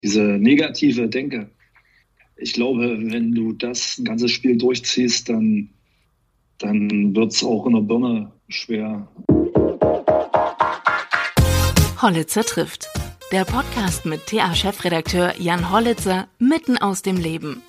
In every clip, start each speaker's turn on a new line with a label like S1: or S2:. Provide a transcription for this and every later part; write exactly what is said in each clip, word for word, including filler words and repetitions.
S1: diese negative Denke. Ich glaube, wenn du das ein ganzes Spiel durchziehst, dann, dann wird es auch in der Birne schwer.
S2: Hollitzer trifft. Der Podcast mit T A-Chefredakteur Jan Hollitzer mitten aus dem Leben.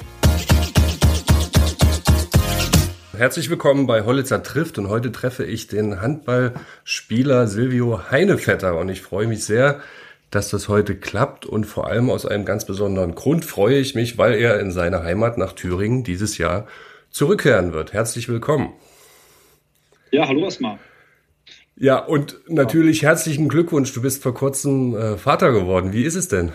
S3: Herzlich willkommen bei Hollitzer trifft und heute treffe ich den Handballspieler Silvio Heinevetter und ich freue mich sehr, dass das heute klappt und vor allem aus einem ganz besonderen Grund freue ich mich, weil er in seine Heimat nach Thüringen dieses Jahr zurückkehren wird. Herzlich willkommen.
S1: Ja, hallo erstmal.
S3: Ja, und natürlich herzlichen Glückwunsch. Du bist vor kurzem äh, Vater geworden. Wie ist es denn?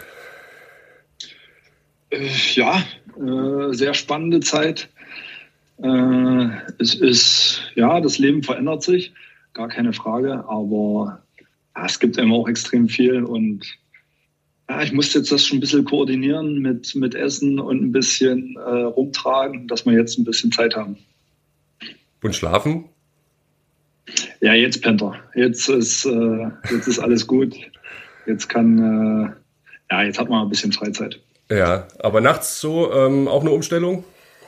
S1: Äh, ja, äh, sehr spannende Zeit. Äh, es ist, ja, das Leben verändert sich, gar keine Frage, aber ja, es gibt immer auch extrem viel und ja, ich musste jetzt das schon ein bisschen koordinieren mit, mit Essen und ein bisschen äh, rumtragen, dass wir jetzt ein bisschen Zeit haben.
S3: Und schlafen?
S1: Ja, jetzt pennt er. Jetzt ist, äh, jetzt ist alles gut. Jetzt kann, äh, ja, jetzt hat man ein bisschen Freizeit.
S3: Ja, aber nachts so ähm, auch eine Umstellung?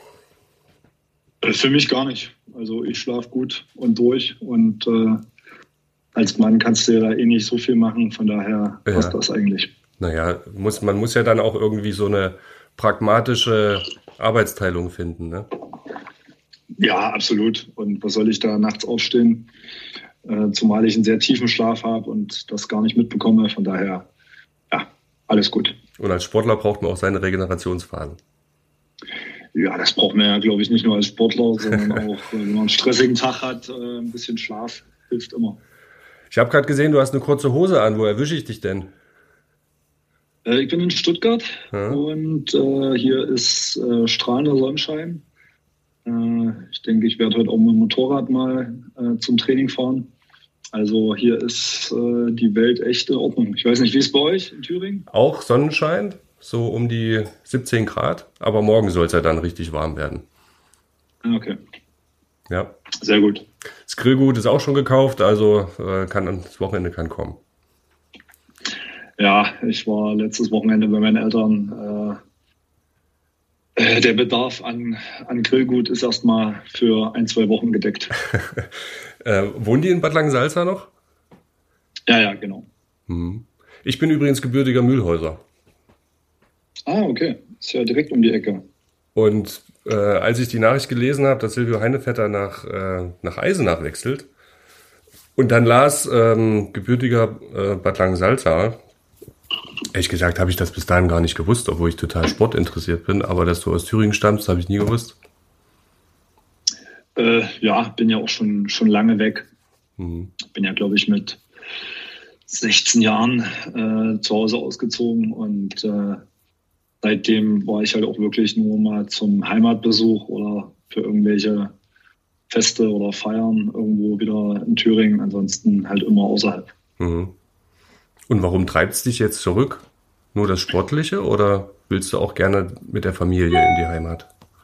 S1: Für mich gar nicht. Also ich schlafe gut und durch und äh, als Mann kannst du ja da eh nicht so viel machen. Von daher
S3: ja.
S1: passt das eigentlich.
S3: Naja, muss, man muss ja dann auch irgendwie so eine pragmatische Arbeitsteilung finden, ne?
S1: Ja, absolut. Und was soll ich da nachts aufstehen? Äh, zumal ich einen sehr tiefen Schlaf habe und das gar nicht mitbekomme. Von daher, ja, alles gut.
S3: Und als Sportler braucht man auch seine Regenerationsphasen.
S1: Ja, das braucht man ja, glaube ich, nicht nur als Sportler, sondern auch, wenn man einen stressigen Tag hat, äh, ein bisschen Schlaf hilft immer.
S3: Ich habe gerade gesehen, du hast eine kurze Hose an. Wo erwische ich dich denn?
S1: Äh, ich bin in Stuttgart
S3: ja.
S1: und äh, hier ist äh, strahlender Sonnenschein. Äh, ich denke, ich werde heute auch mit dem Motorrad mal äh, zum Training fahren. Also hier ist äh, die Welt echt in Ordnung. Ich weiß nicht, wie es bei euch in Thüringen?
S3: Auch Sonnenschein, so um die siebzehn Grad. Aber morgen soll es ja dann richtig warm werden.
S1: Okay.
S3: Ja.
S1: Sehr gut.
S3: Das Grillgut ist auch schon gekauft, also äh, kann das Wochenende kann kommen.
S1: Ja, ich war letztes Wochenende bei meinen Eltern. Äh, der Bedarf an, an Grillgut ist erstmal für ein, zwei Wochen gedeckt.
S3: äh, wohnen die in Bad Langensalza noch?
S1: Ja, ja, genau.
S3: Mhm. Ich bin übrigens gebürtiger Mühlhäuser.
S1: Ah, okay. Ist ja direkt um die Ecke.
S3: Und äh, als ich die Nachricht gelesen habe, dass Silvio Heinevetter nach, äh, nach Eisenach wechselt und dann las ähm, gebürtiger äh, Bad Langensalza, ehrlich gesagt habe ich das bis dahin gar nicht gewusst, obwohl ich total sportinteressiert bin, aber dass du aus Thüringen stammst, habe ich nie gewusst.
S1: Äh, ja, bin ja auch schon, schon lange weg.
S3: Mhm.
S1: Bin ja, glaube ich, mit sechzehn Jahren äh, zu Hause ausgezogen und äh, seitdem war ich halt auch wirklich nur mal zum Heimatbesuch oder für irgendwelche Feste oder Feiern irgendwo wieder in Thüringen, ansonsten halt immer außerhalb.
S3: Mhm. Und warum treibt es dich jetzt zurück? Nur das Sportliche oder willst du auch gerne mit der Familie in die Heimat?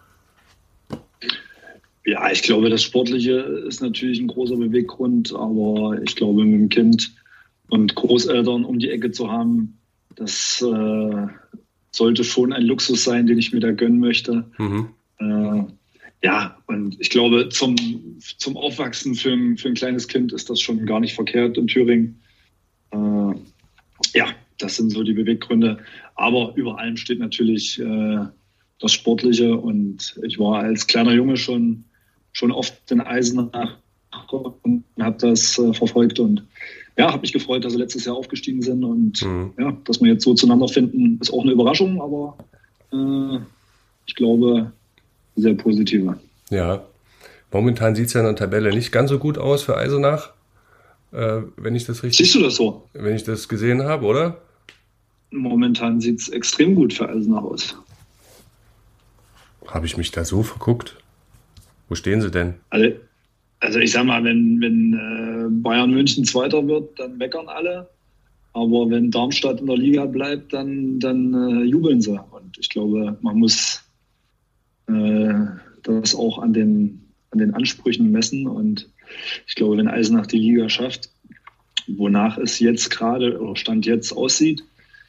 S1: Ja, ich glaube, das Sportliche ist natürlich ein großer Beweggrund, aber ich glaube, mit dem Kind und Großeltern um die Ecke zu haben, das äh, sollte schon ein Luxus sein, den ich mir da gönnen möchte. Mhm. Äh, ja, und ich glaube, zum, zum Aufwachsen für ein, für ein kleines Kind ist das schon gar nicht verkehrt in Thüringen. Äh, ja, das sind so die Beweggründe. Aber über allem steht natürlich äh, das Sportliche. Und ich war als kleiner Junge schon, schon oft in Eisenach und habe das äh, verfolgt. Und ja, habe mich gefreut, dass sie letztes Jahr aufgestiegen sind. Und mhm. ja, dass wir jetzt so zueinander finden, ist auch eine Überraschung. Aber äh, ich glaube, sehr positive.
S3: Ja, momentan sieht es ja in der Tabelle nicht ganz so gut aus für Eisenach. Äh, wenn ich das richtig...
S1: Siehst du das so?
S3: Wenn ich das gesehen habe, oder?
S1: Momentan sieht es extrem gut für Eisenach aus.
S3: Habe ich mich da so verguckt? Wo stehen sie denn?
S1: Also, also ich sag mal, wenn, wenn äh, Bayern München Zweiter wird, dann meckern alle. Aber wenn Darmstadt in der Liga bleibt, dann, dann äh, jubeln sie. Und ich glaube, man muss äh, das auch an den, an den Ansprüchen messen. Und ich glaube, wenn Eisenach die Liga schafft, wonach es jetzt gerade oder Stand jetzt aussieht,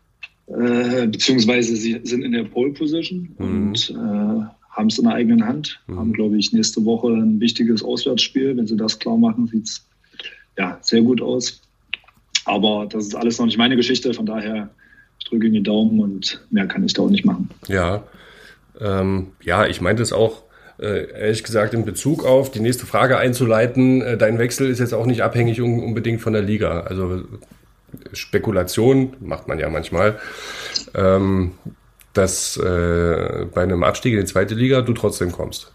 S1: äh, beziehungsweise sie sind in der Pole Position mhm. und äh, haben es in der eigenen Hand. Mhm. Haben, glaube ich, nächste Woche ein wichtiges Auswärtsspiel. Wenn sie das klar machen, sieht es ja, sehr gut aus. Aber das ist alles noch nicht meine Geschichte. Von daher, ich drücke Ihnen die Daumen und mehr kann ich da auch nicht machen.
S3: Ja, ähm, ja, ich meinte es auch, äh, ehrlich gesagt, in Bezug auf die nächste Frage einzuleiten. Äh, dein Wechsel ist jetzt auch nicht abhängig un- unbedingt von der Liga. Also Spekulation macht man ja manchmal, ähm, dass äh, bei einem Abstieg in die zweite Liga du trotzdem kommst.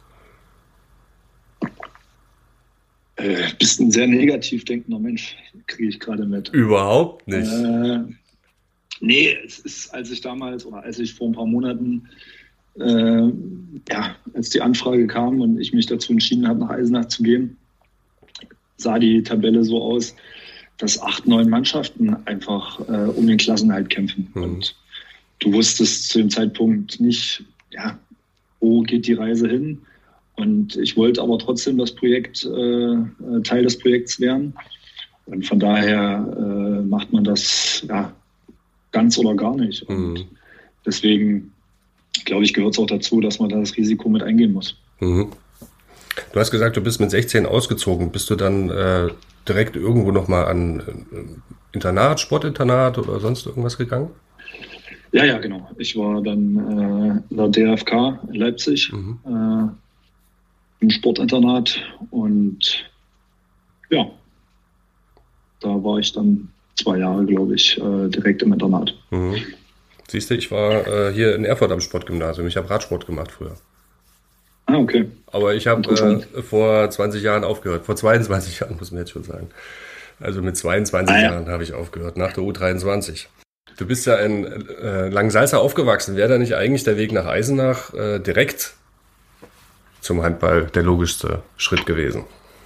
S1: Äh, bist ein sehr negativ denkender Mensch, kriege ich gerade mit.
S3: Überhaupt nicht.
S1: Äh, nee, es ist, als ich damals oder als ich vor ein paar Monaten, äh, ja, als die Anfrage kam und ich mich dazu entschieden habe, nach Eisenach zu gehen, sah die Tabelle so aus, dass acht, neun Mannschaften einfach äh, um den Klassenerhalt kämpfen. Mhm. Und du wusstest zu dem Zeitpunkt nicht, ja, wo geht die Reise hin? Und ich wollte aber trotzdem das Projekt, äh, Teil des Projekts werden. Und von daher äh, macht man das ja ganz oder gar nicht. Und mhm. deswegen, glaube ich, gehört es auch dazu, dass man da das Risiko mit eingehen muss.
S3: Mhm. Du hast gesagt, du bist mit sechzehn ausgezogen. Bist du dann äh, direkt irgendwo nochmal an äh, Internat, Sportinternat oder sonst irgendwas gegangen?
S1: Ja, ja, genau. Ich war dann äh, in der D F K in Leipzig. Mhm. Äh, im Sportinternat und ja, da war ich dann zwei Jahre, glaube ich, äh, direkt im Internat.
S3: Mhm. Siehst du, ich war äh, hier in Erfurt am Sportgymnasium. Ich habe Radsport gemacht früher.
S1: Ah, okay.
S3: Aber ich habe äh, vor zwanzig Jahren aufgehört. Vor zweiundzwanzig Jahren, muss man jetzt schon sagen. Also mit zweiundzwanzig ah, ja. Jahren habe ich aufgehört, nach der U dreiundzwanzig. Du bist ja in äh, Langensalza aufgewachsen. Wäre da nicht eigentlich der Weg nach Eisenach äh, direkt zum Handball der logischste Schritt gewesen?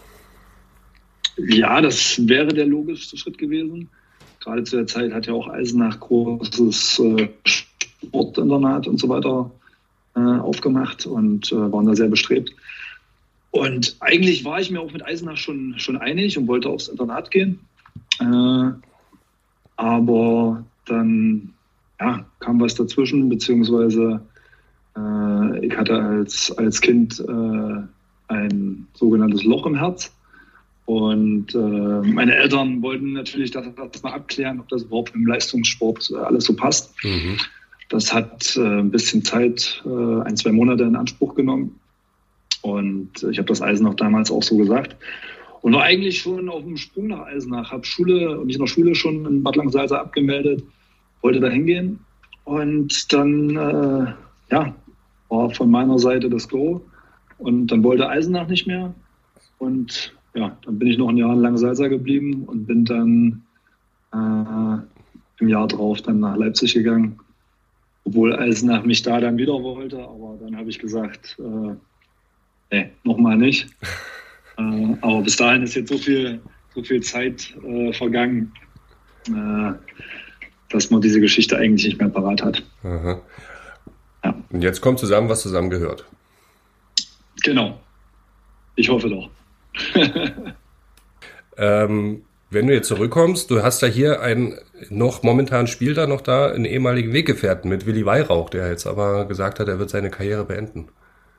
S1: Ja, das wäre der logischste Schritt gewesen. Gerade zu der Zeit hat ja auch Eisenach großes äh, Sportinternat und so weiter äh, aufgemacht und äh, waren da sehr bestrebt. Und eigentlich war ich mir auch mit Eisenach schon, schon einig und wollte aufs Internat gehen. Äh, aber dann ja, kam was dazwischen, beziehungsweise ich hatte als, als Kind äh, ein sogenanntes Loch im Herz und äh, meine Eltern wollten natürlich das, das mal abklären, ob das überhaupt im Leistungssport äh, alles so passt. Mhm. Das hat äh, ein bisschen Zeit, äh, ein, zwei Monate in Anspruch genommen und ich habe das Eisenach damals auch so gesagt und war eigentlich schon auf dem Sprung nach Eisenach, habe Schule und nicht in der Schule schon in Bad Langensalza abgemeldet, wollte da hingehen und dann äh, ja, war von meiner Seite das Go und dann wollte Eisenach nicht mehr und ja, dann bin ich noch ein Jahr in Langensalza geblieben und bin dann äh, im Jahr drauf dann nach Leipzig gegangen, obwohl Eisenach mich da dann wieder wollte, aber dann habe ich gesagt, äh, nee, nochmal nicht. äh, aber bis dahin ist jetzt so viel, so viel Zeit äh, vergangen, äh, dass man diese Geschichte eigentlich nicht mehr parat hat.
S3: Aha. Ja. Und jetzt kommt zusammen, was zusammengehört.
S1: Genau. Ich hoffe doch.
S3: ähm, wenn du jetzt zurückkommst, du hast ja hier einen noch momentan spielt er noch da, einen ehemaligen Weggefährten mit Willi Weihrauch, der jetzt aber gesagt hat, er wird seine Karriere beenden.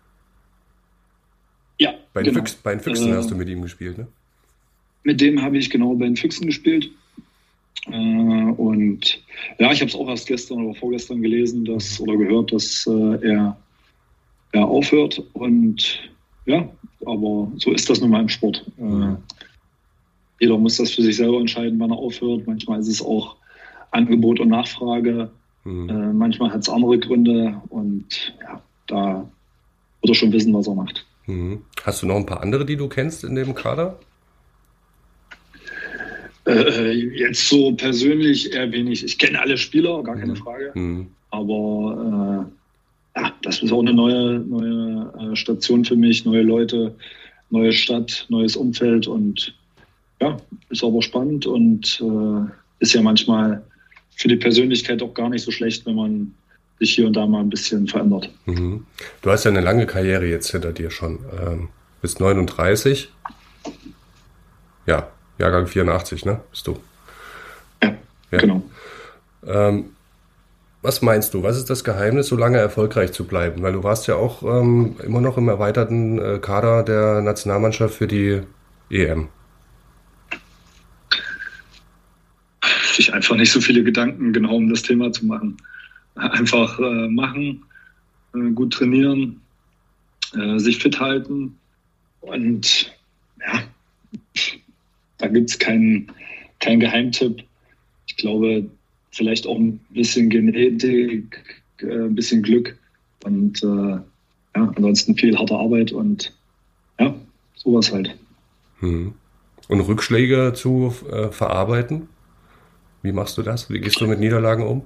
S1: Ja,
S3: bei den, genau. Füchs, bei den Füchsen äh, hast du mit ihm gespielt, ne?
S1: Mit dem habe ich genau bei den Füchsen gespielt. Äh, und ja, ich habe es auch erst gestern oder vorgestern gelesen, dass oder gehört, dass äh, er, er aufhört. Und ja, aber so ist das nun mal im Sport. Äh, jeder muss das für sich selber entscheiden, wann er aufhört. Manchmal ist es auch Angebot und Nachfrage. Mhm. Äh, manchmal hat es andere Gründe. Und ja, da wird er schon wissen, was er macht.
S3: Mhm. Hast du noch ein paar andere, die du kennst in dem Kader?
S1: Äh, jetzt so persönlich eher wenig. Ich kenne alle Spieler, gar keine Frage. Mhm. Aber äh, ja, das ist auch eine neue, neue äh, Station für mich, neue Leute, neue Stadt, neues Umfeld und ja, ist aber spannend und äh, ist ja manchmal für die Persönlichkeit auch gar nicht so schlecht, wenn man sich hier und da mal ein bisschen verändert.
S3: Mhm. Du hast ja eine lange Karriere jetzt hinter dir schon. Ähm, bist neununddreißig. Ja. Jahrgang vierundachtzig, ne? Bist du?
S1: Ja, ja. Genau.
S3: Ähm, Was meinst du? Was ist das Geheimnis, so lange erfolgreich zu bleiben? Weil du warst ja auch ähm, immer noch im erweiterten äh, Kader der Nationalmannschaft für die E M.
S1: Sich einfach nicht so viele Gedanken genau um das Thema zu machen. Einfach äh, machen, äh, gut trainieren, äh, sich fit halten und ja, da gibt es keinen kein Geheimtipp. Ich glaube, vielleicht auch ein bisschen Genetik, äh, ein bisschen Glück und äh, ja, ansonsten viel harte Arbeit und ja, sowas halt.
S3: Hm. Und Rückschläge zu äh, verarbeiten? Wie machst du das? Wie gehst du mit Niederlagen um?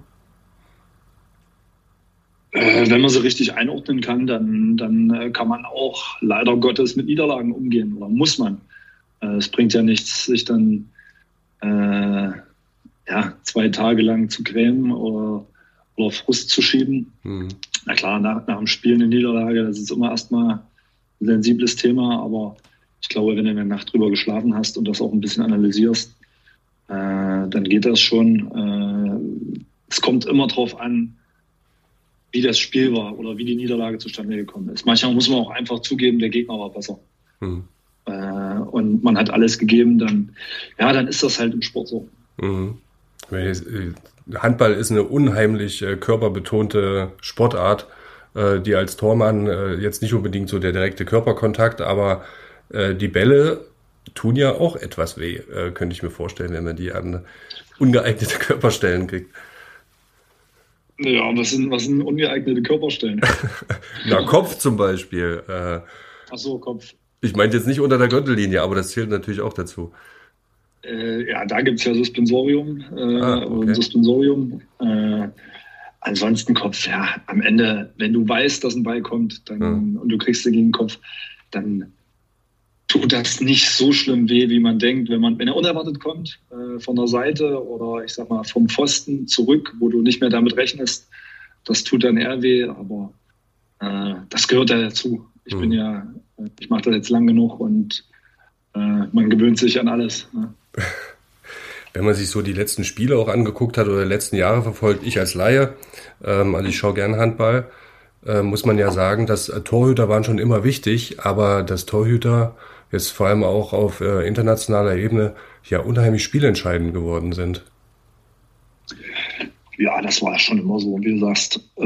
S1: Äh, wenn man sie richtig einordnen kann, dann, dann äh, kann man auch leider Gottes mit Niederlagen umgehen oder muss man. Äh, es bringt ja nichts, sich dann äh, ja, zwei Tage lang zu grämen oder, oder Frust zu schieben. Mhm. Na klar, nach, nach dem Spiel eine Niederlage, das ist immer erstmal ein sensibles Thema, aber ich glaube, wenn du eine Nacht drüber geschlafen hast und das auch ein bisschen analysierst, äh, dann geht das schon. Äh, es kommt immer drauf an, wie das Spiel war oder wie die Niederlage zustande gekommen ist. Manchmal muss man auch einfach zugeben, der Gegner war besser. Mhm. Äh, und man hat alles gegeben, dann, ja, dann ist das halt im Sport so.
S3: Mhm. Handball ist eine unheimlich äh, körperbetonte Sportart, äh, die als Tormann äh, jetzt nicht unbedingt so der direkte Körperkontakt, aber äh, die Bälle tun ja auch etwas weh, äh, könnte ich mir vorstellen, wenn man die an ungeeignete Körperstellen kriegt.
S1: Ja, was sind, was sind ungeeignete Körperstellen?
S3: Na, Kopf zum Beispiel. Äh,
S1: Ach so, Kopf.
S3: Ich meinte jetzt nicht unter der Gürtellinie, aber das zählt natürlich auch dazu.
S1: Äh, ja, da gibt es ja Suspensorium. Äh, ah, okay. Suspensorium. Äh, ansonsten Kopf, ja, am Ende, wenn du weißt, dass ein Ball kommt dann, hm. und du kriegst den gegen den Kopf, dann tut das nicht so schlimm weh, wie man denkt, wenn man, wenn er unerwartet kommt, äh, von der Seite oder ich sag mal vom Pfosten zurück, wo du nicht mehr damit rechnest. Das tut dann eher weh, aber äh, das gehört ja dazu. Ich hm. bin ja, ich mache das jetzt lang genug und äh, man gewöhnt sich an alles. Ne?
S3: Wenn man sich so die letzten Spiele auch angeguckt hat oder die letzten Jahre verfolgt, ich als Laie, ähm, also ich schaue gern Handball, äh, muss man ja sagen, dass äh, Torhüter waren schon immer wichtig, aber dass Torhüter jetzt vor allem auch auf äh, internationaler Ebene ja unheimlich spielentscheidend geworden sind.
S1: Ja, das war schon immer so. Wie du sagst, äh,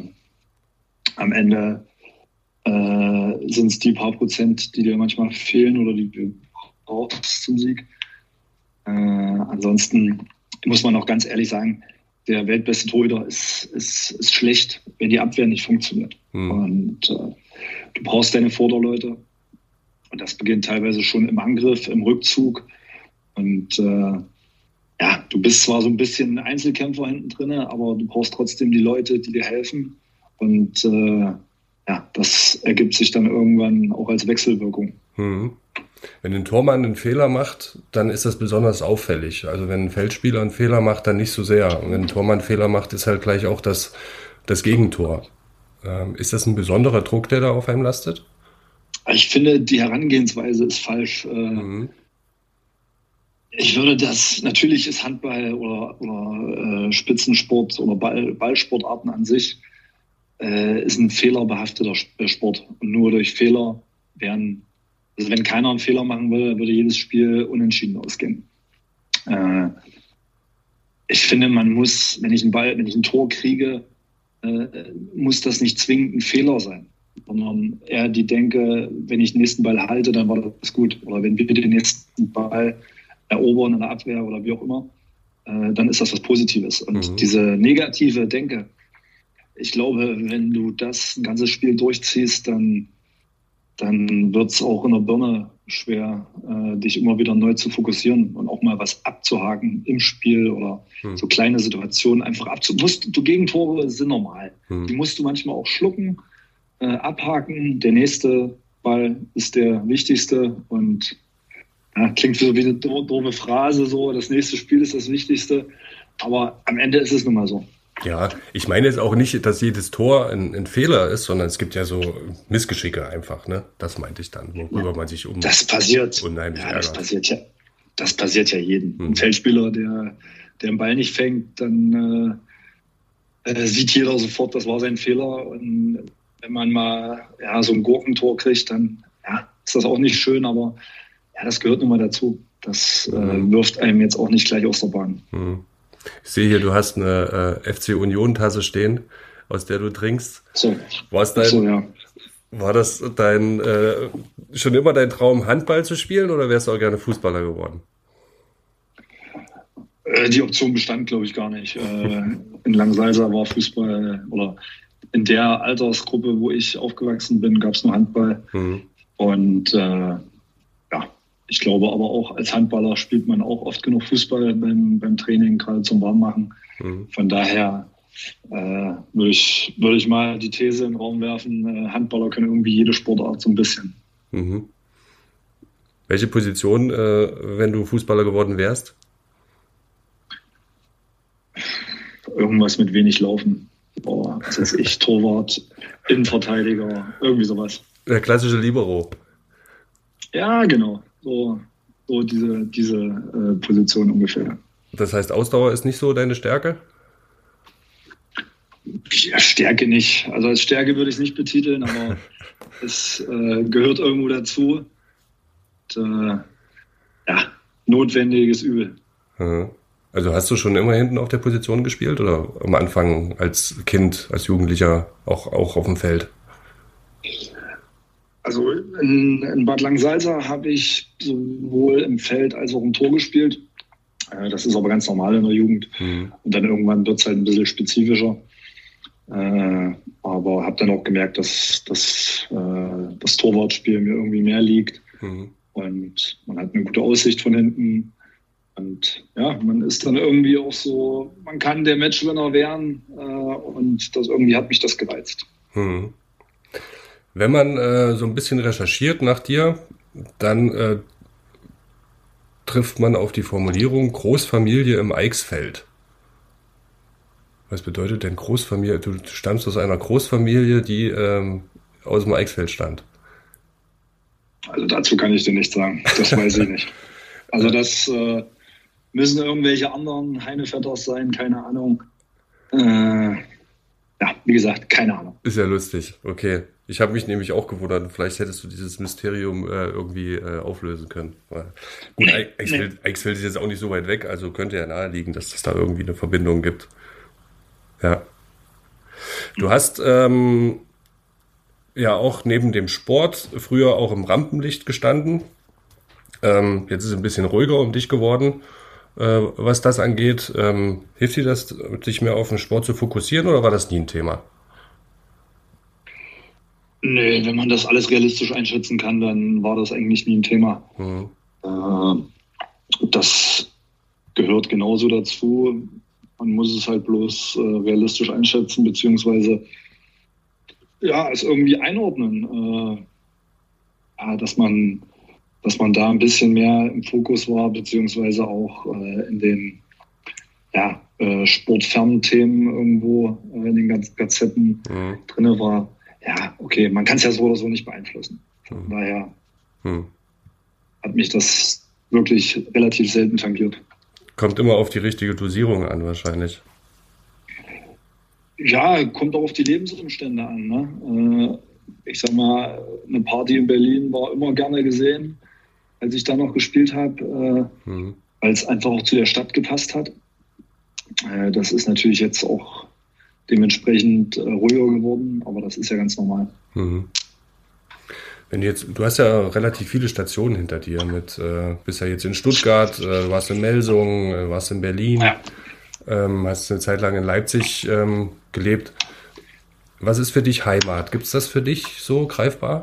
S1: am Ende äh, sind es die paar Prozent, die dir manchmal fehlen oder die du brauchst zum Sieg. Äh, ansonsten muss man auch ganz ehrlich sagen, der weltbeste Torhüter ist, ist, ist schlecht, wenn die Abwehr nicht funktioniert. Hm. Und äh, du brauchst deine Vorderleute. Und das beginnt teilweise schon im Angriff, im Rückzug. Und äh, ja, du bist zwar so ein bisschen Einzelkämpfer hinten drin, aber du brauchst trotzdem die Leute, die dir helfen. Und äh, ja, das ergibt sich dann irgendwann auch als Wechselwirkung.
S3: Hm. Wenn ein Tormann einen Fehler macht, dann ist das besonders auffällig. Also wenn ein Feldspieler einen Fehler macht, dann nicht so sehr. Und wenn ein Tormann einen Fehler macht, ist halt gleich auch das, das Gegentor. Ähm, ist das ein besonderer Druck, der da auf einem lastet?
S1: Ich finde, die Herangehensweise ist falsch. Mhm. Ich würde das, natürlich ist Handball oder, oder äh, Spitzensport oder Ball, Ballsportarten an sich äh, ist ein fehlerbehafteter Sport. Und nur durch Fehler werden, also wenn keiner einen Fehler machen will, würde jedes Spiel unentschieden ausgehen. Äh, ich finde, man muss, wenn ich einen Ball, wenn ich ein Tor kriege, äh, muss das nicht zwingend ein Fehler sein, sondern eher die Denke, wenn ich den nächsten Ball halte, dann war das gut. Oder wenn wir den nächsten Ball erobern in der Abwehr oder wie auch immer, äh, dann ist das was Positives. Und mhm. diese negative Denke, ich glaube, wenn du das ein ganzes Spiel durchziehst, dann, dann wird es auch in der Birne schwer, äh, dich immer wieder neu zu fokussieren und auch mal was abzuhaken im Spiel oder mhm. so kleine Situationen einfach abzuhaken. Du Gegentore sind normal. Mhm. Die musst du manchmal auch schlucken, äh, abhaken. Der nächste Ball ist der wichtigste und ja, klingt so wie eine doofe Phrase, so, das nächste Spiel ist das Wichtigste, aber am Ende ist es nun mal so.
S3: Ja, ich meine jetzt auch nicht, dass jedes Tor ein, ein Fehler ist, sondern es gibt ja so Missgeschicke einfach, ne? Das meinte ich dann, worüber ja, man sich um
S1: das passiert.
S3: unheimlich
S1: ja,
S3: ärgert.
S1: Das passiert ja, das passiert ja jedem. Hm. Ein Feldspieler, der, der den Ball nicht fängt, dann äh, sieht jeder sofort, das war sein Fehler. Und wenn man mal ja, so ein Gurkentor kriegt, dann ja, ist das auch nicht schön, aber ja, das gehört nun mal dazu. Das äh, mhm. wirft einem jetzt auch nicht gleich aus der Bahn.
S3: Mhm. Ich sehe hier, du hast eine äh, F C Union-Tasse stehen, aus der du trinkst.
S1: So.
S3: War's dein,
S1: so, ja.
S3: War das dein äh, schon immer dein Traum, Handball zu spielen, oder wärst du auch gerne Fußballer geworden?
S1: Äh, die Option bestand, glaube ich, gar nicht. Äh, in Langsalza war Fußball, oder in der Altersgruppe, wo ich aufgewachsen bin, gab es nur Handball. Mhm. Und äh, ich glaube aber auch, als Handballer spielt man auch oft genug Fußball beim, beim Training, gerade zum Warmmachen. Mhm. Von daher äh, würde ich, würde ich mal die These in den Raum werfen, äh, Handballer können irgendwie jede Sportart so ein bisschen.
S3: Mhm. Welche Position, äh, wenn du Fußballer geworden wärst?
S1: Irgendwas mit wenig Laufen. Oh, was weiß ich, Torwart, Innenverteidiger, irgendwie sowas.
S3: Der klassische Libero.
S1: Ja, genau. So, so diese, diese äh, Position ungefähr.
S3: Das heißt, Ausdauer ist nicht so deine Stärke?
S1: Ja, Stärke nicht. Also als Stärke würde ich es nicht betiteln, aber es äh, gehört irgendwo dazu. Und, äh, ja, notwendiges Übel.
S3: Also hast du schon immer hinten auf der Position gespielt oder am Anfang als Kind, als Jugendlicher auch, auch auf dem Feld?
S1: Also in, in Bad Langsalza habe ich sowohl im Feld als auch im Tor gespielt. Das ist aber ganz normal in der Jugend. Mhm. Und dann irgendwann wird es halt ein bisschen spezifischer. Äh, aber habe dann auch gemerkt, dass, dass äh, das Torwartspiel mir irgendwie mehr liegt. Mhm. Und man hat eine gute Aussicht von hinten. Und ja, man ist dann irgendwie auch so, man kann der Matchwinner werden. Äh, und das irgendwie hat mich das gereizt.
S3: Mhm. Wenn man äh, so ein bisschen recherchiert nach dir, dann äh, trifft man auf die Formulierung Großfamilie im Eichsfeld. Was bedeutet denn Großfamilie? Du stammst aus einer Großfamilie, die ähm, aus dem Eichsfeld stammt.
S1: Also dazu kann ich dir nichts sagen. Das weiß ich nicht. Also das äh, müssen irgendwelche anderen Heinevetters sein, keine Ahnung. Äh, ja, wie gesagt, keine Ahnung.
S3: Ist ja lustig, okay. Ich habe mich nämlich auch gewundert, vielleicht hättest du dieses Mysterium äh, irgendwie äh, auflösen können. Weil, gut, Eichsfeld, nee. Eichsfeld ist jetzt auch nicht so weit weg, also könnte ja naheliegen, dass es da irgendwie eine Verbindung gibt. Ja. Du hast ähm, ja auch neben dem Sport früher auch im Rampenlicht gestanden. Ähm, jetzt ist es ein bisschen ruhiger um dich geworden, äh, was das angeht. Ähm, hilft dir das, dich mehr auf den Sport zu fokussieren, oder war das nie ein Thema?
S1: Nee, wenn man das alles realistisch einschätzen kann, dann war das eigentlich nie ein Thema. Mhm. Äh, das gehört genauso dazu. Man muss es halt bloß äh, realistisch einschätzen, beziehungsweise ja, es irgendwie einordnen. Äh, ja, dass man, dass man da ein bisschen mehr im Fokus war, beziehungsweise auch äh, in den ja, äh, sportfernen Themen irgendwo äh, in den ganzen Gazetten mhm. drin war. Ja, okay, man kann es ja so oder so nicht beeinflussen. Von hm. daher hm. hat mich das wirklich relativ selten tangiert.
S3: Kommt immer auf die richtige Dosierung an, wahrscheinlich.
S1: Ja, kommt auch auf die Lebensumstände an. Ne? Äh, ich sag mal, eine Party in Berlin war immer gerne gesehen, als ich da noch gespielt habe, äh, hm. weil es einfach auch zu der Stadt gepasst hat. Äh, das ist natürlich jetzt auch dementsprechend äh, ruhiger geworden, aber das ist ja ganz normal. Mhm.
S3: Wenn du jetzt, du hast ja relativ viele Stationen hinter dir, mit äh, bist ja jetzt in Stuttgart, äh, warst in Melsungen, äh, warst in Berlin, ja. ähm, hast eine Zeit lang in Leipzig ähm, gelebt. Was ist für dich Heimat? Gibt es das für dich so greifbar?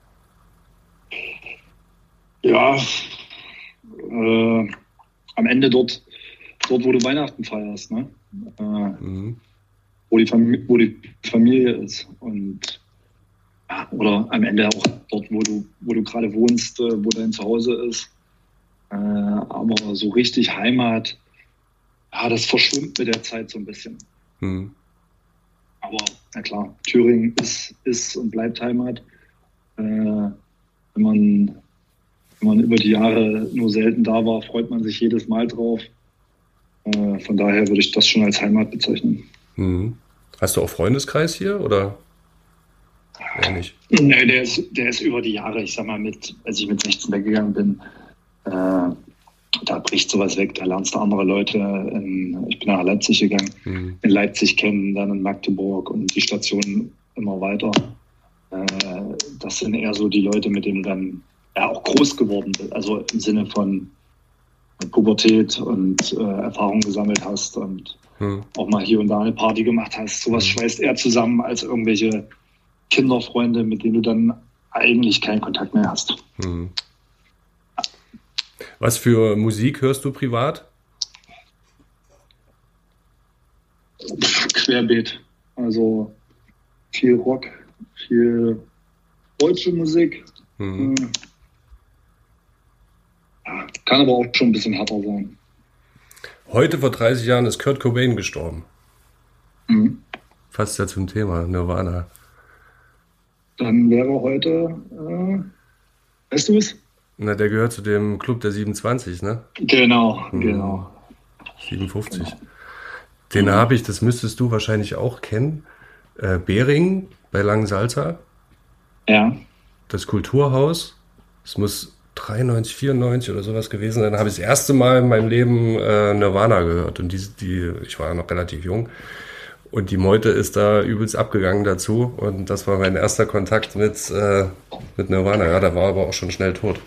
S1: Ja, äh, am Ende dort, dort, wo du Weihnachten feierst, ne? Äh, mhm. Wo die, Familie, wo die Familie ist und ja, oder am Ende auch dort, wo du, wo du gerade wohnst, wo dein Zuhause ist. Äh, aber so richtig Heimat, ja, das verschwimmt mit der Zeit so ein bisschen. Mhm. Aber na klar, Thüringen ist, ist und bleibt Heimat. Äh, wenn man, wenn man über die Jahre nur selten da war, freut man sich jedes Mal drauf. Äh, von daher würde ich das schon als Heimat bezeichnen.
S3: Mhm. Hast du auch Freundeskreis hier oder eher nicht?
S1: Nee, der ist, der ist über die Jahre, ich sag mal, mit, als ich mit sechzehn weggegangen bin, äh, da bricht sowas weg, da lernst du andere Leute, in, ich bin nach Leipzig gegangen, mhm. in Leipzig kennen, dann in Magdeburg und die Stationen immer weiter. Äh, das sind eher so die Leute, mit denen du dann ja auch groß geworden bist, also im Sinne von Pubertät und äh, Erfahrung gesammelt hast und mhm. auch mal hier und da eine Party gemacht hast. Sowas mhm. schweißt eher zusammen als irgendwelche Kinderfreunde, mit denen du dann eigentlich keinen Kontakt mehr hast.
S3: Mhm. Was für Musik hörst du privat?
S1: Querbeet. Also viel Rock, viel deutsche Musik. Mhm. Ja, kann aber auch schon ein bisschen härter sein.
S3: Heute vor dreißig Jahren ist Kurt Cobain gestorben.
S1: Mhm.
S3: Passt ja zum Thema Nirvana.
S1: Dann wäre heute, äh, weißt du es?
S3: Na, der gehört zu dem Club der siebenundzwanzig, ne?
S1: Genau,
S3: hm.
S1: genau.
S3: siebenundfünfzig.
S1: Genau.
S3: Den mhm. habe ich, das müsstest du wahrscheinlich auch kennen. Äh, Bering bei Langensalza.
S1: Ja.
S3: Das Kulturhaus. Es muss dreiundneunzig, vierundneunzig oder sowas gewesen sein. Da habe ich das erste Mal in meinem Leben äh, Nirvana gehört. Und die, die, ich war noch relativ jung. Und die Meute ist da übelst abgegangen dazu. Und das war mein erster Kontakt mit, äh, mit Nirvana. Ja, da war aber auch schon schnell tot.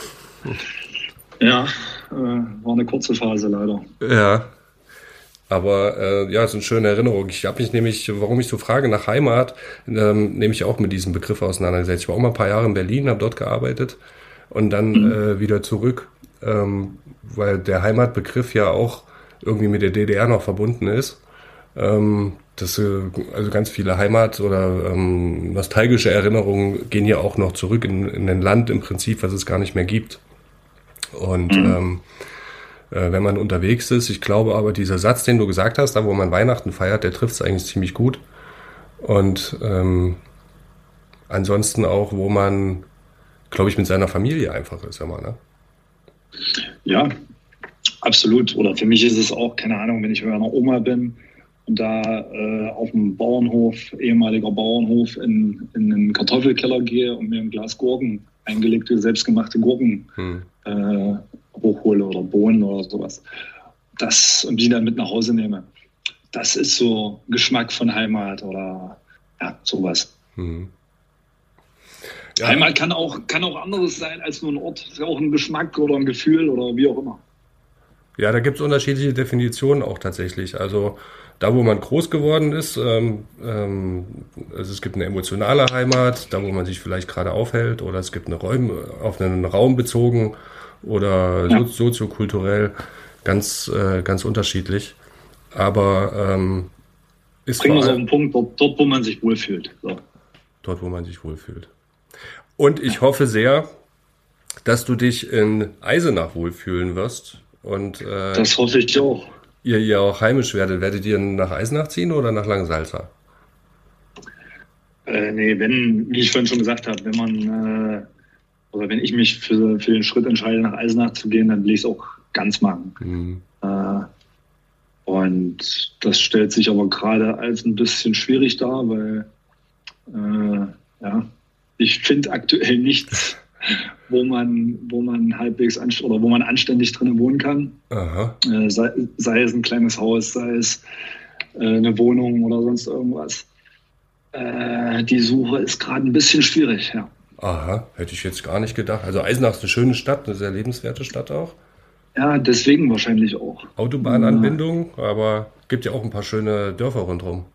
S1: Ja, äh, war eine kurze Phase leider.
S3: Ja, aber äh, ja, es ist eine schöne Erinnerung. Ich habe mich nämlich, warum ich so frage nach Heimat, ähm, nehme ich auch mit diesem Begriff auseinandergesetzt. Ich war auch mal ein paar Jahre in Berlin, habe dort gearbeitet und dann mhm. äh, wieder zurück, ähm, weil der Heimatbegriff ja auch irgendwie mit der D D R noch verbunden ist. Ähm, das, äh, also ganz viele Heimat- oder ähm, nostalgische Erinnerungen gehen ja auch noch zurück in, in ein Land im Prinzip, was es gar nicht mehr gibt. Und mhm. ähm, äh, wenn man unterwegs ist, ich glaube aber, dieser Satz, den du gesagt hast, da wo man Weihnachten feiert, der trifft es eigentlich ziemlich gut. Und ähm, ansonsten auch, wo man, glaube ich, mit seiner Familie einfach ist, ja mal, ne?
S1: Ja, absolut. Oder für mich ist es auch, keine Ahnung, wenn ich bei meiner Oma bin und da äh, auf dem Bauernhof, ehemaliger Bauernhof, in, in einen Kartoffelkeller gehe und mir ein Glas Gurken, eingelegte, selbstgemachte Gurken hm. äh, hochhole oder Bohnen oder sowas. Das, und die dann mit nach Hause nehme. Das ist so Geschmack von Heimat oder ja, sowas. Hm. Ja. Heimat kann auch, kann auch anderes sein als nur ein Ort. Ist ja auch ein Geschmack oder ein Gefühl oder wie auch immer.
S3: Ja, da gibt es unterschiedliche Definitionen auch tatsächlich. Also da, wo man groß geworden ist, ähm, ähm, also es gibt eine emotionale Heimat, da, wo man sich vielleicht gerade aufhält, oder es gibt eine Räume, auf einen Raum bezogen oder ja. so, soziokulturell, ganz, äh, ganz unterschiedlich. Aber ähm, ist
S1: Bringen wir es auf den Punkt, dort, dort, wo man sich wohlfühlt. So.
S3: Dort, wo man sich wohlfühlt. Und ich hoffe sehr, dass du dich in Eisenach wohlfühlen wirst. Und, äh,
S1: das hoffe ich auch.
S3: Ihr, ihr auch heimisch werdet. Werdet ihr nach Eisenach ziehen oder nach Langensalza?
S1: Äh, nee, wenn, wie ich vorhin schon gesagt habe, wenn man, äh, oder wenn ich mich für, für den Schritt entscheide, nach Eisenach zu gehen, dann will ich es auch ganz machen. Mhm. Äh, und das stellt sich aber gerade als ein bisschen schwierig dar, weil, äh, ja, ich finde aktuell nichts, wo man, wo man halbwegs anst- oder wo man anständig drinnen wohnen kann. Aha. Äh, sei, sei es ein kleines Haus, sei es äh, eine Wohnung oder sonst irgendwas. Äh, die Suche ist gerade ein bisschen schwierig, ja.
S3: Aha, hätte ich jetzt gar nicht gedacht. Also Eisenach ist eine schöne Stadt, eine sehr lebenswerte Stadt auch.
S1: Ja, deswegen wahrscheinlich auch.
S3: Autobahnanbindung, ja. Aber gibt ja auch ein paar schöne Dörfer rundherum.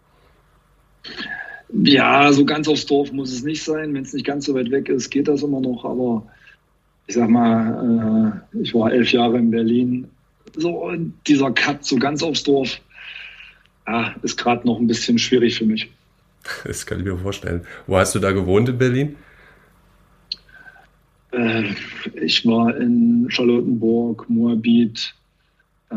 S1: Ja, so ganz aufs Dorf muss es nicht sein. Wenn es nicht ganz so weit weg ist, geht das immer noch. Aber ich sag mal, äh, ich war elf Jahre in Berlin. So dieser Cut so ganz aufs Dorf, ja, ist gerade noch ein bisschen schwierig für mich.
S3: Das kann ich mir vorstellen. Wo hast du da gewohnt in Berlin?
S1: Äh, ich war in Charlottenburg, Moabit, äh,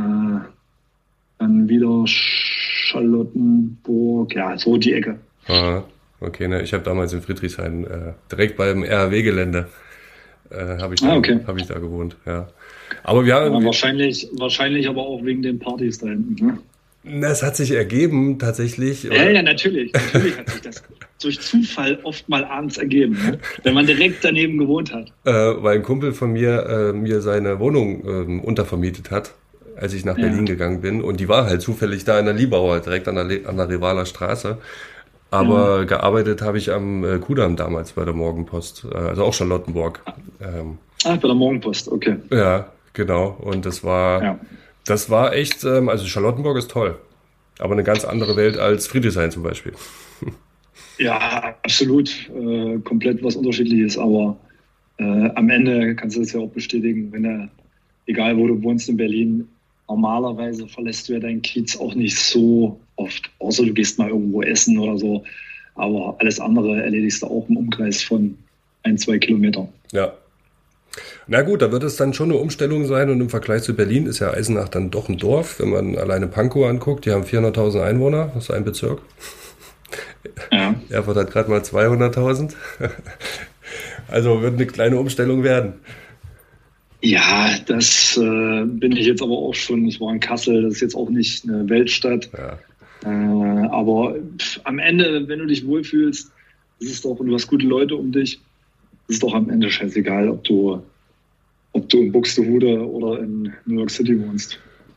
S1: dann wieder Charlottenburg, ja, so die Ecke.
S3: Ah, okay, ne, ich habe damals in Friedrichshain, äh, direkt beim R H W-Gelände, äh, habe ich, da,
S1: ah, okay.
S3: hab ich da gewohnt, ja. Aber wir haben...
S1: Ja, wahrscheinlich, wahrscheinlich aber auch wegen den Partys da hinten, ne?
S3: Das hat sich ergeben, tatsächlich.
S1: Ja, ja, natürlich. Natürlich hat sich das durch Zufall oft mal abends ergeben, ne? Wenn man direkt daneben gewohnt hat.
S3: Äh, weil ein Kumpel von mir äh, mir seine Wohnung äh, untervermietet hat, als ich nach ja. Berlin gegangen bin. Und die war halt zufällig da in der Liebauer, direkt an der, Le- an der Rivaler Straße. Aber ja. gearbeitet habe ich am äh, Kudamm damals bei der Morgenpost, äh, also auch Charlottenburg. Ähm,
S1: ah, bei der Morgenpost, okay.
S3: Ja, genau. Und das war... Ja. Das war echt, also Charlottenburg ist toll, aber eine ganz andere Welt als Friedrichshain zum Beispiel.
S1: Ja, absolut, äh, komplett was Unterschiedliches, aber äh, am Ende kannst du das ja auch bestätigen, wenn er, egal wo du wohnst in Berlin, normalerweise verlässt du ja deinen Kiez auch nicht so oft, außer du gehst mal irgendwo essen oder so, aber alles andere erledigst du auch im Umkreis von ein, zwei Kilometern.
S3: Ja. Na gut, da wird es dann schon eine Umstellung sein und im Vergleich zu Berlin ist ja Eisenach dann doch ein Dorf. Wenn man alleine Pankow anguckt, die haben vierhunderttausend Einwohner, das ist ein Bezirk. Ja. Erfurt hat gerade mal zweihunderttausend. Also wird eine kleine Umstellung werden.
S1: Ja, das äh, bin ich jetzt aber auch schon. Ich war in Kassel, das ist jetzt auch nicht eine Weltstadt. Ja. Äh, aber pff, am Ende, wenn du dich wohlfühlst, ist es doch, und du hast gute Leute um dich, ist doch am Ende scheißegal, ob du, ob du in Buxtehude oder in New York City wohnst.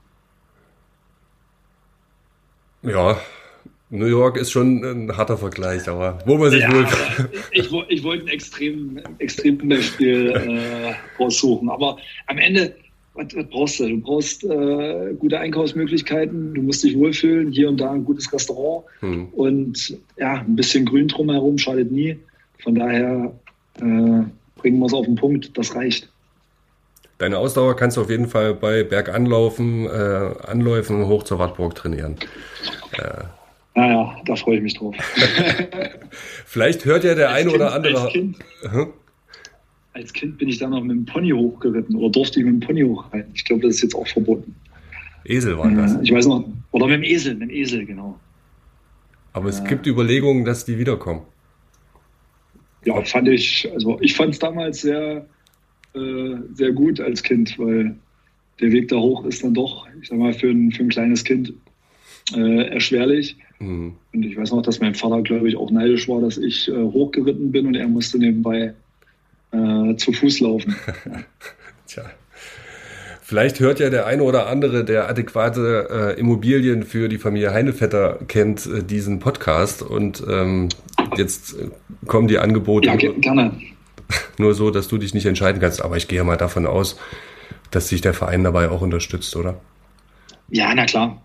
S3: Ja, New York ist schon ein harter Vergleich, aber wo man sich
S1: ja,
S3: wohl...
S1: Ich, ich wollte ein extrem, extrem Beispiel äh, raussuchen, aber am Ende, was, was brauchst du? Du brauchst äh, gute Einkaufsmöglichkeiten, du musst dich wohlfühlen, hier und da ein gutes Restaurant hm. und ja, ein bisschen Grün drumherum schadet nie. Von daher äh, bringen wir es auf den Punkt, das reicht.
S3: Deine Ausdauer kannst du auf jeden Fall bei Berganlaufen, äh, Anläufen hoch zur Wartburg trainieren. Äh,
S1: Naja, da freue ich mich drauf.
S3: Vielleicht hört ja der eine oder andere...
S1: Als kind, hm? als Kind bin ich da noch mit dem Pony hochgeritten oder durfte ich mit dem Pony hochreiten. Ich glaube, das ist jetzt auch verboten.
S3: Esel waren das?
S1: Ich weiß noch, oder mit dem Esel, mit dem Esel, genau.
S3: Aber es ja. gibt Überlegungen, dass die wiederkommen.
S1: Ja, fand ich, also ich fand es damals sehr, äh, sehr gut als Kind, weil der Weg da hoch ist dann doch, ich sag mal, für ein, für ein kleines Kind äh, erschwerlich. Mhm. Und ich weiß noch, dass mein Vater, glaube ich, auch neidisch war, dass ich äh, hochgeritten bin und er musste nebenbei äh, zu Fuß laufen.
S3: Tja. Vielleicht hört ja der eine oder andere, der adäquate äh, Immobilien für die Familie Heinevetter kennt, äh, diesen Podcast. Und ähm, jetzt äh, kommen die Angebote.
S1: Ja, gerne.
S3: Nur so, dass du dich nicht entscheiden kannst. Aber ich gehe ja mal davon aus, dass sich der Verein dabei auch unterstützt, oder?
S1: Ja, na klar.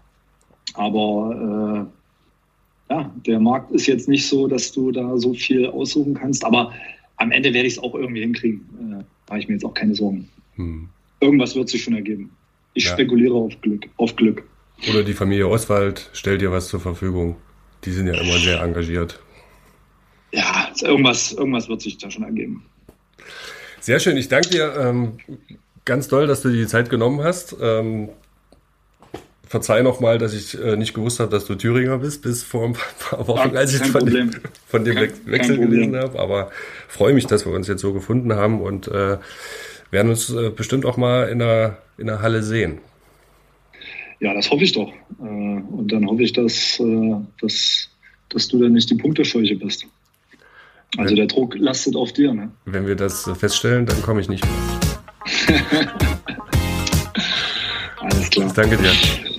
S1: Aber äh, ja, der Markt ist jetzt nicht so, dass du da so viel aussuchen kannst. Aber am Ende werde ich es auch irgendwie hinkriegen. Äh, da habe ich mir jetzt auch keine Sorgen. Hm. Irgendwas wird sich schon ergeben. Ich ja. spekuliere auf Glück, auf Glück.
S3: Oder die Familie Oswald stellt dir was zur Verfügung. Die sind ja immer sehr engagiert.
S1: Ja, irgendwas, irgendwas wird sich da schon ergeben.
S3: Sehr schön. Ich danke dir ähm, ganz doll, dass du dir die Zeit genommen hast. Ähm, verzeih nochmal, dass ich äh, nicht gewusst habe, dass du Thüringer bist, bis vor ein paar Wochen, ja, als ich von dem, von dem kein, Wechsel kein gelesen habe. Aber freue mich, dass wir uns jetzt so gefunden haben und äh, werden uns äh, bestimmt auch mal in der, in der Halle sehen.
S1: Ja, das hoffe ich doch. Äh, und dann hoffe ich, dass, äh, dass, dass du dann nicht die Punktescheuche bist. Also wenn, der Druck lastet auf dir. Ne?
S3: Wenn wir das äh, feststellen, dann komme ich nicht mehr.
S1: Alles klar.
S3: Danke dir.